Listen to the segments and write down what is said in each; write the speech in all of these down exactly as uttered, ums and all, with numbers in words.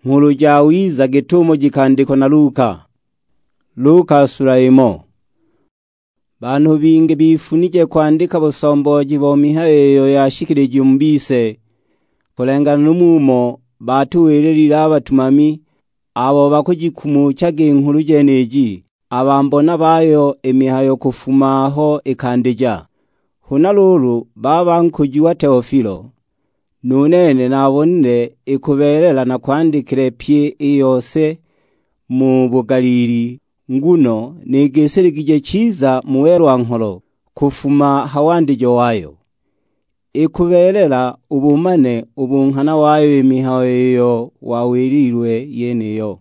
Nkuru jawiza gitumo gikandiko na Luka. Luka sura imo. Bantu bingi bifunije kwandika busomboji bo mihayo yashikirije umbise. Kulengana n'umumo batuwirira abatumami abo bakugikumu cyage inkuru jeneji abambona bayo emihayo kufumaho ikandija. Huna lulu baba nkujiwa Teofilo. Nunene nabonne ikuberera na kwandikire pye iyose mu Bugalili nguno negeserigije ciza muwerwa nkoro kufuma hawandijo wayo. Ikuberera ubumane ubunkana wayo imihayo wawirirwe yeneyo.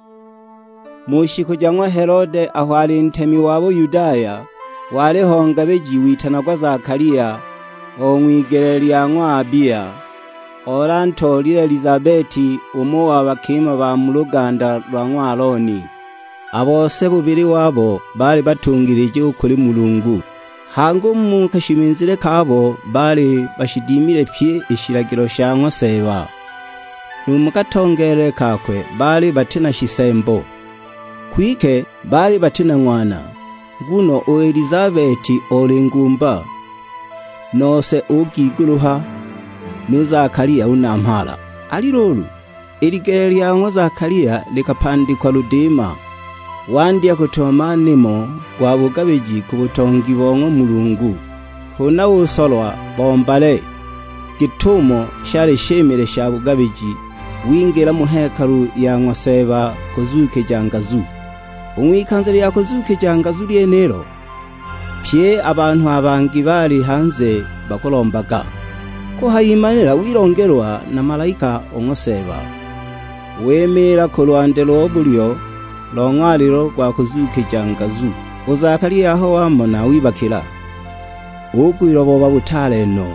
Mushiko jangwa Herode aho ari ntemi wabo Yudaya warehonga beji witanagwa Zakariya omwigererya nkwa Abiya. Oranto lile Elizabeti umu wabakima ba muluganda lwa nkwa Aroni. Abose bubiri wabo bari batungirije ukuri Mulungu. Hango mu kashiminzire kabo bari bashidimire pye ishiragiro sha nkoseba. Numukatongere kakwe bari batina shisembo. Kwike bari batina nkwana. Nguno o Elizabeti olengumba. Nose ugiguruha nu Zakariya unampala. Ali lolu iligererya nkwa Zakariya likapandikwa Ludima. Wandia kutoma nimo kwa bugabeji kubutongi bongo Mulungu. Huna usolwa bombale. Gitumo shari shemere sha bugabeji wingera mu hekalu ya nkoseba kuzuke jangazu. Umwikanzira ya kuzuke jangazu lienero. Pye abantu abangi bari hanze bakolombaga. Ko hayimanira wirongerwa na malaika onkoseba. Wemera ku Rwande rw'obulyo longwaliro kwa kuzuke jangazu. Zakariya aho wamona wibakira. Ugwiro boba butale no.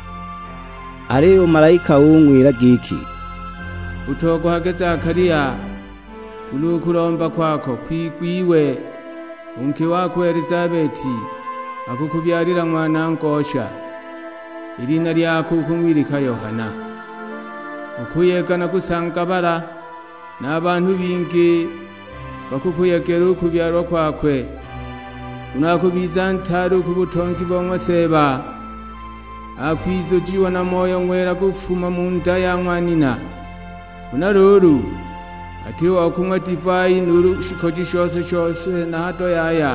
Ariyo malaika w'umwira giki. Utogwa hage Zakariya ulukuromba kwako kwigwiwe. Unke wako Elizabeti akukubyarira mwana nkosha. Irina lyako ukumwirika Yohana. Ukuyekana kusangabara n'abantu bingi bakukuyekera ukubyarwa kwakwe. Unakubiza ntaru kubutongi bw'nkoseba. Akwizojiwa na moyo mwera gufuma mu nda ya nkwanina. Unaruru ati wakumwa divai nuru shikoji shose shose na hato yaya.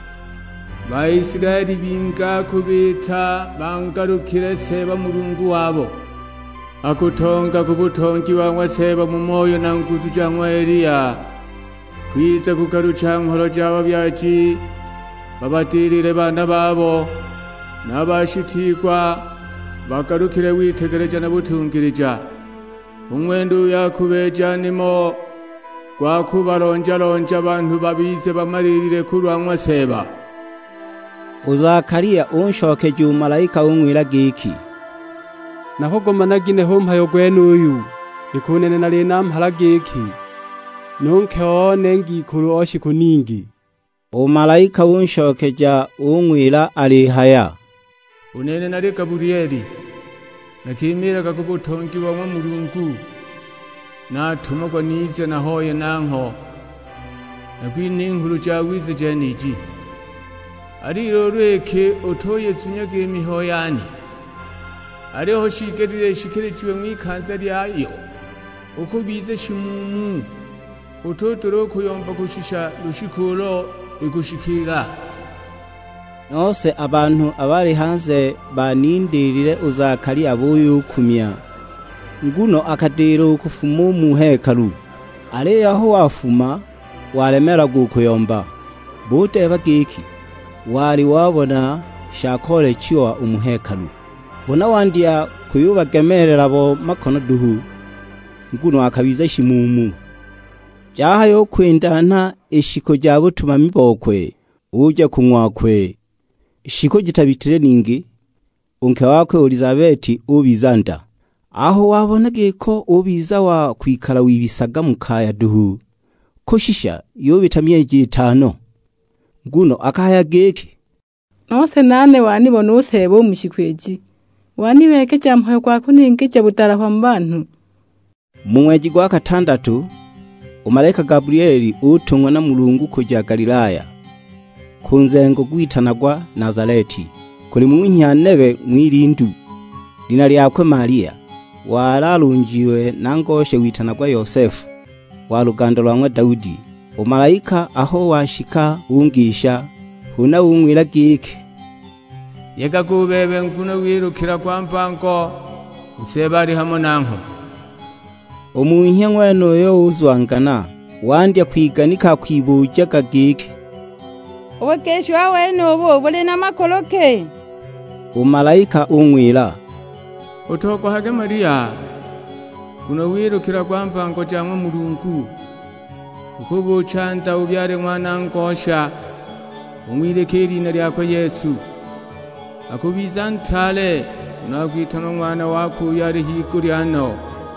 Ba Israeli binga kubita bangarukire seba Mulungu wabo. Akutonga kubutongi bw'nkoseba mu moyo na nguzu jangwa Eliya. Kwiza kugaruca nkoro jabo byaci babatirire bana babo n'abashitirwa bagarukire witegereje na butungirija. Umwendu yakubeja nimo gwakubaronja lonja abantu babize bamaririre kurwa nkoseba. Zakariya unshokeje umumarayika w'umwira giki. Nakogoma nagine hompayo gwenuyu ikunene nali nampala giki. Nunke one ngikuru oshiku ningi. Umumarayika unshokeja umwira alihaya. Unene nali Gaburiyeli nakimira kakubutongi bwa Mulungu. Natuma kwa nize na hoye nanko. Nakwini inkuru jawize jeniji. Ariro rweke otoye tunyage imihoyani. Ariho shigerire shikirijiwe mwikanza lyayo. Ukubize shimumu. Utotoro kuyomba kushisha rushikulo igushikira. Nose abantu abari hanze banindirire Zakariya buyu kumya. Nguno akadero kufumu mu hekalu. Ale aho wafuma walemera gukuyomba. Bote bagiki wari wabona shakole chiwa umuhekalu. Bona wandia kuyubagemerera bo makono duhu. Nguno akabiza shimumu. Jaha yo kwendana ishiko jya butumami bokwe uje kunywakwe. Ishiko gitabitire ningi unke wakwe Elizabeti ubizanda. Aho wabonage ko ubiza wa kwikara wibisaga mukaya duhu. Ko shisha yo bitamye gitano. Nguno akaya geke. Nose nane wani bonusebo mushikweji. Wani weke jampayo kwa kuningi jabutara kwa mbantu. Mu mwezi gwa katandatu umalayika Gabrieli utungwa na Mulungu kuja Galilaya ku nzengo gwitanagwa Nazareti kuli mu nyanebe mwilindu lina lyakwe Maria walalunjiwe na ngoshe witanagwa Yosefu wa luganda lwa Daudi. Umalayika aho washika ungisha huna ungwira giki yega kubebe nguno wirukira kwa mpango usebari hamo nanko. Omunye ngweno yo uzwangana wandya kwiganika kwibuja gagiki obokesho awe nobo bole na makoloke. Umalayika ungwira utoko hage Maria kuno wirukira kwa mpango cyangwa Mulungu ukubu chanta ubyare mwana ngosha umwireke na lyako Yesu akubiza ntale unagwitana mwana wako yari hikuryano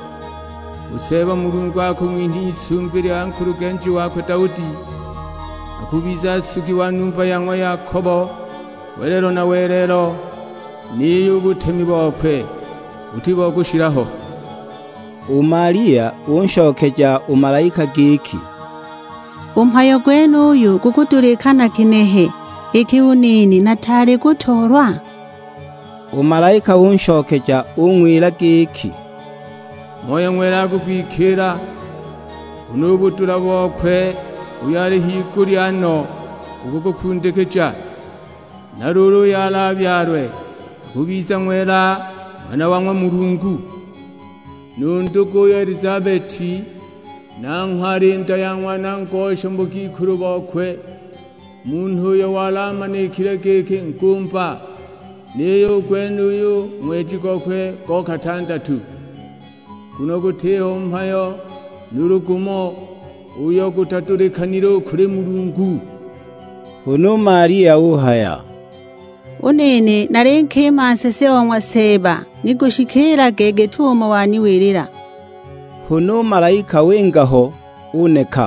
useba Mulungu wako mwinti isumbire ankuru genji wako Daudi akubiza suki wa numba yangwa Yakobo werero na werero ni ubutemi bokwe utibo gushiraho. Umaria unshokeja umalayika giki umpayo gwenu uyu gukutulikana kinehe iki unini natari gutorwa. Umalayika unshokeja ungwira giki moyo mwera gugwikira unubutura bokwe uyari hikuryano ugukundekeja naruru yalabyarwe kubiza mwera mwana wa Mulungu nundugo ya Elizabeti nankharinda ya mwana ngosha mbukikuru bokwe muntu yo walamane kiregeke nkumpa niyo gwenuyu mwezi gokwe go katandatu kuno guteho mpayo nurugumo uyo gutaturekaniro kuri Mulungu. Huno Maria uhaya unene narenke masese wa seba nigushikira gege tumo wani wirira. Huno malayika wengaho uneka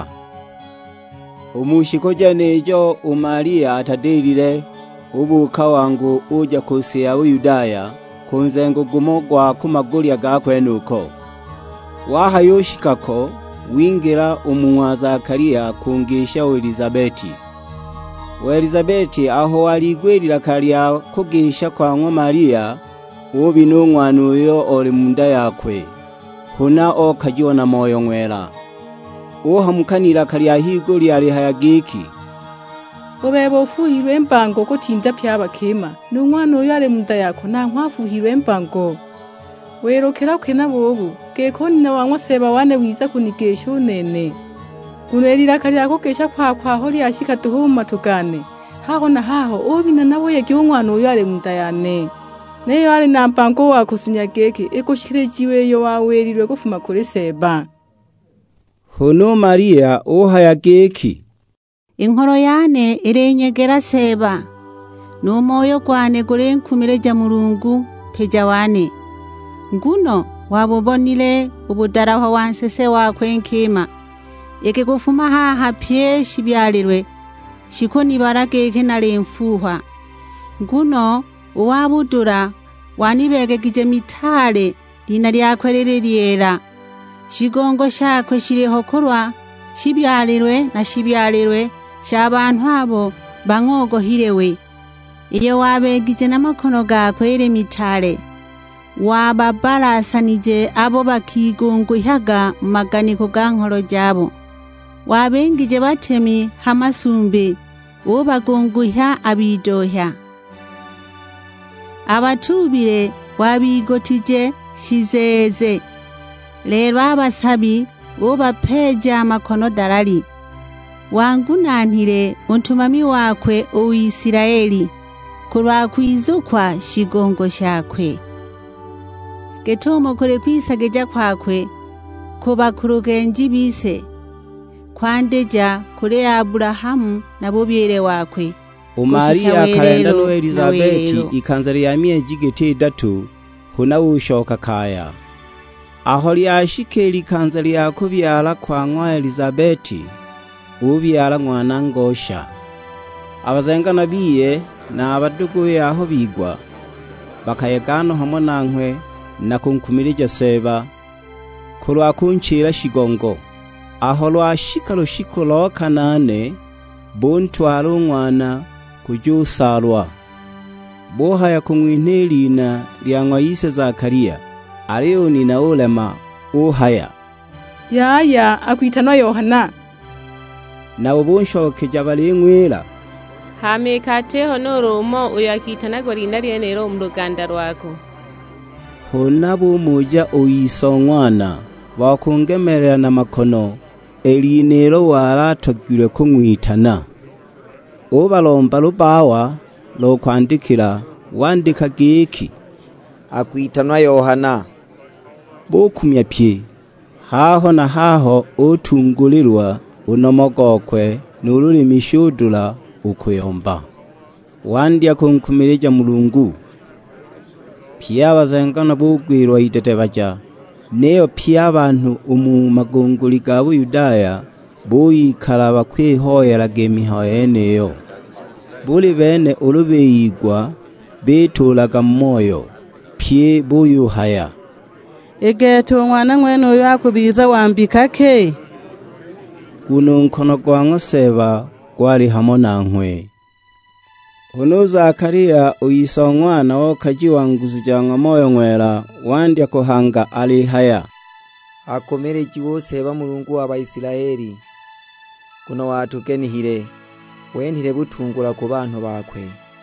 umushiko janejo umaria atadirire ubuka wangu uja kusia Yudaya kunzengo gumo gwa kumagulya gakwenuko wahayoshikako wingira umunwa Zakaria kungisha Elizabeti. Elizabeti aho waligwerira kalya kugisha kwa ngwa Maria ubi n'umwana uyo oli munda yakwe huna okajiona moyo mwera uhamukanira kalya higo lyali hayagiki obebo fuhirwe mpango kutinda pyabakema n'umwana uyo ali munda yako na nkwafuhirwe mpango werokera kwena bobu gekoni na wangwa seba wane wiza kunigesha unene kunerira kalya kokesha kwa kwa holi ashika tuhuma tugane haho na haho obina nabo yake umwana uyo ali munda yane neyo ali na mpango wako sunyageke ekoshikirejiwe yo wawerirwe gufuma kuri seba. Huno Maria uhayageki inkoro yane irenyegera seba n'umoyo gwane gure nkumireja Mulungu peja wane nguno wabubonile ubudaraho wansese wakwe nkima yeke gufuma haha pye shibyalirwe shikoni barageke nale mfuha nguno uwabudura wanibegekije mitale lina lyakwerere lyera shigongo shakwe shiriho korwa shibyalirwe na shibyalirwe shabantu abo bankogohirewe iyo wabegije n'amakono gakwere mitale wababarasanije abo bakigunguhaga maganiko gankoro jabo wabengije batemi hamasumbe uwo bagunguha abidohya abatubire wabigotije shizeze lero abasabi uwo bapeja amakono darali wangunanire untumami wakwe Uwisiraeli kurwa kwizukwa shigongo shakwe getomo kore kwisageja kwakwe kuba kurugenji bise kwandeja kure Aburahamu na bobyere wakwe. Umaria kalenda no Elizabeti ikanzari ya mieji gete datu huna ushoka kaya aho lyashike likanzari yako byala kwa ngwa Elizabeti ubyala mwana ngosha abazenga nabiye na abadugu yaho bigwa bakayegano hamwe nankwe na kunkumirije seba kulwa kunchira shigongo. Aho lwashika lushiko lo kanane, bontwala umwana kujusalwa. Bohaya kumwinhe lina lyangwa yise Zakariya, aliyo nina ulema uhaya. Yaya akwitanwa Yohana. Nabo bonshokeja balingwira. Hamekateho n'urumo uyu akitanagwa rinda ryenero mu ruganda rwako. Honabo muja uyisongwana bakungemerera na makono elinero waratogire kumwitana. Obalomba lubawa lo kwandikira wandika giki akwitanwa Yohana. Bokumya pye haho na haho otungulirwa unomogokwe nurulimi shudula ukuyomba. Wandya kunkumirija Mulungu. Pia bazengana bugwirwa itete baja. Neyo pia abantu umu magunguli ga Buyudaya buyikala bakwihoyera gemihoyo eneyo. Buli bene ulubeyigwa betulaga moyo pye buyuhaya. Egeto umwana mwene uyu akubiza wambika ke. Kuno nkono gwa Seba gwali hamo nankwe. Ono Zakariya uyisongwana wokaji wanguzu janga moyo ngwera wandya kuhanga ali haya. Akomereji wose ba Mulungu wa Isirayeli. Kuno watukenihire wenhire butungura ku bantu bakwe.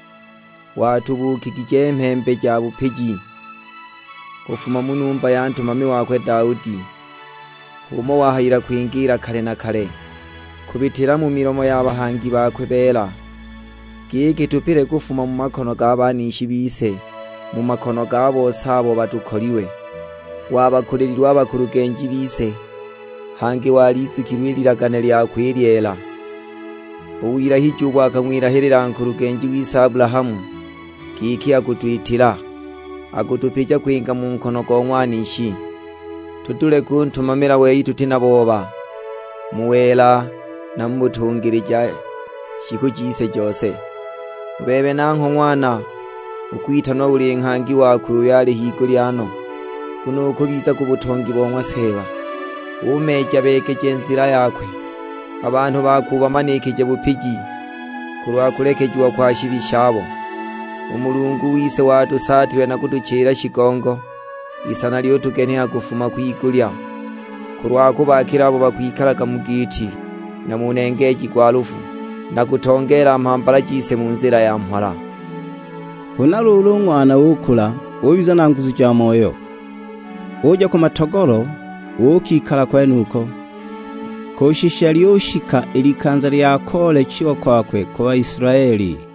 Watubukikije mpembe ja bupiji. Kufuma munumba yantu mami wakwe Daudi. Umo wahayira kwingira kare na kare. Kubitira mu miromo y'abahangi bakwe bera. Giki tupire gufuma mu makono g'abanishi bise. Mu makono gabo sabo batukoriwe. Wabakurirwa abakurugenji bise. Hangi walizukimwiliragane lyakwiriela. Uwira hijubwa akamwiraherera nkurugenji wisa Abrahamu. Giki akutwitira. Akutupija kwinga mu nkono g'omwanishi. Tutule kuntumamira weyi tutina boba. Muwela na mbutungirija shikujise jose. Ubebe nanko mwana ukwitanwa uri nkangi wakwe yali higuryano. Kuno kubiza kubutongi bomwa Seba. Umeja bekeje nzira yakwe. Abantu bakuba manekeje bupiji. Kurwa kurekejwa kwa shibishabo. Umulungu wise watu satire na kuducira shigongo. Isana liyo tukenea kufuma kwigulya. Kurwa kubakira abo bakwikaraga mu giti na munengeji kwa rufu na kutongera mpambara jise mu nzira ya mpora. Hunalulu umwana wukula ubiza nanguzu ja moyo. Uja ku matogoro ukikala kwenuko. Koshisha lyoshika ilikanza lyakole chiwa kwakwe kwa Israeli.